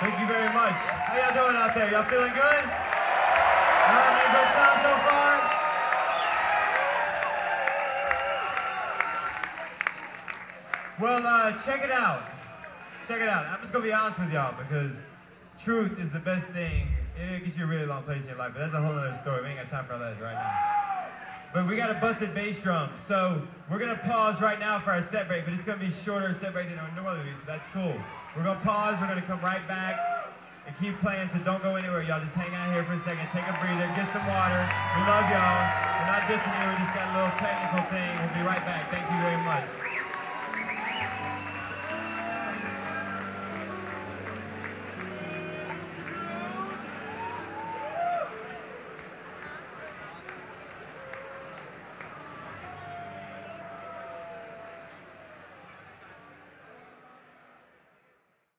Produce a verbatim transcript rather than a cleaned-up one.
Thank you very much. How y'all doing out there? Y'all feeling good? Y'all having a good time so far? Well, uh, check it out. Check it out. I'm just gonna be honest with y'all because truth is the best thing. It'll get you a really long place in your life, but that's a whole other story. We ain't got time for all that right now. But we got a busted bass drum, so we're gonna pause right now for our set break, but it's gonna be shorter set break than it would normally be, so that's cool. We're gonna pause, we're gonna come right back and keep playing, so don't go anywhere. Y'all just hang out here for a second, take a breather, get some water. We love y'all. We're not dissing you, we just got a little technical thing. We'll be right back. Thank you very much.